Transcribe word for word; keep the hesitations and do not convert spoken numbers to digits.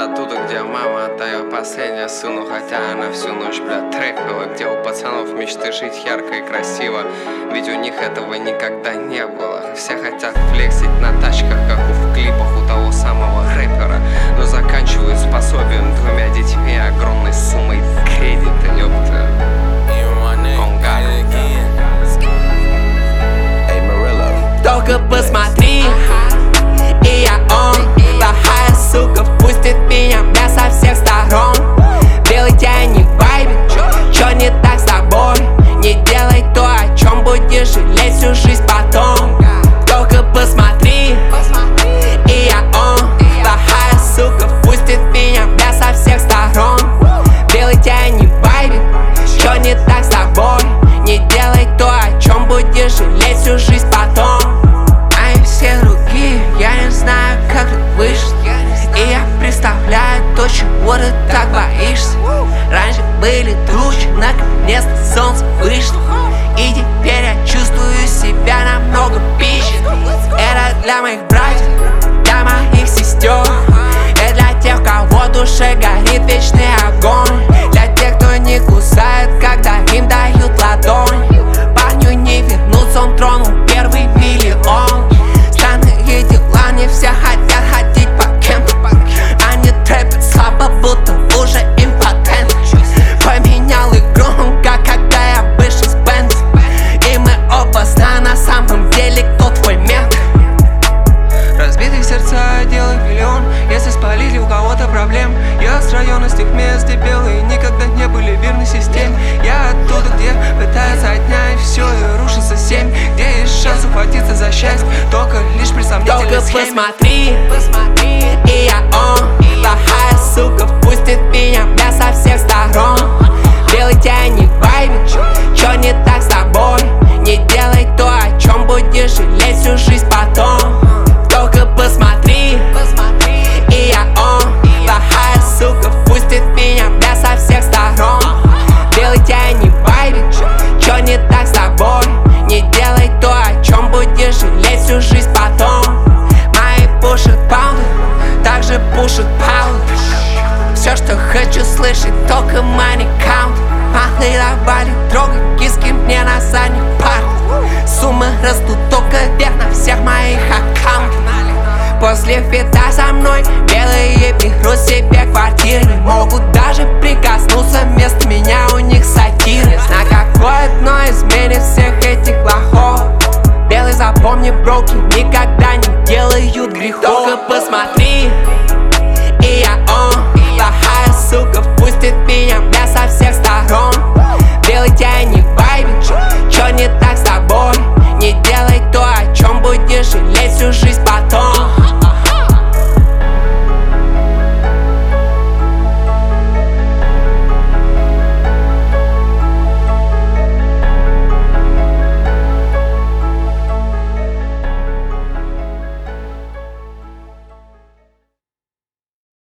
оттуда, где мама отдает последнее сыну, хотя она всю ночь, блядь, трепила. Где у пацанов мечты жить ярко и красиво, ведь у них этого никогда не было. Все хотят флексить на тачках, как в клипах у того самого рэпера, но заканчивают с пособием, двумя детьми, огромной суммой кредита, ёпта. Только посмотри, и я он. Плохая сука впустит меня, бля, со всех сторон. Белый тень не вайбит, чё не так с тобой? Не делай то, о чем будешь жалеть всю жизнь потом. Только посмотри, и я он. Плохая сука впустит меня, бля, со всех сторон. Белый тень не вайбит, чё не так с тобой? Не делай то, о чем будешь жалеть всю жизнь потом. Они все другие, я не знаю, как тут вышло. И я представляю то, чего ты так боишься. Раньше были тучи, наконец-то солнце вышло. И теперь я чувствую себя намного пизже. Это для моих братьев, для моих сестер. Это для тех, у кого в душе горит вечный огонь. Для тех, кто не кусает, когда им дают ладонь. Парню не вернуться, он тронул первый миллион. Странные дела, не все хотят ходить по кемпу. Они трэпят слабо, будто уже импотент. Поменял игру, как когда я вышел с бенда. И мы оба знаем на самом деле, кто твой мент. Разбитые сердца делают миллион, если спалили у кого-то проблем. Я с района, с тех мест, где белые никогда не были верны системе. Я оттуда, где пытаются отнять все и рушится семь. Где есть шанс ухватиться за счастье, только лишь при сомнительной Только схеме. посмотри, и я он. Плохая сука впустит меня, бля, со всех сторон. Белый тень не вайбит, чё не так с тобой? Не делай то, о чем будешь жалеть всю жизнь потом. Только посмотри, и я он. Плохая сука впустит меня, бля, со всех сторон. Белый тень не вайбит, чё не так с тобой? Не делай то, о чем будешь жалеть всю жизнь потом. Мои пушат паунды, также пушат паунды. Все, что хочу слышать, только money count. Малые давали трогать киски мне на задних парах. Суммы растут только вверх на всех моих аккаунтах. После фита со мной белые берут себе квартиры. Не могут даже прикоснуться, вместо меня у них сатиры. На какое дно изменит всех этих лохов? Белый, запомни, броки никогда не делают грехов. Только посмотри, и я он. Плохая сука впустит меня,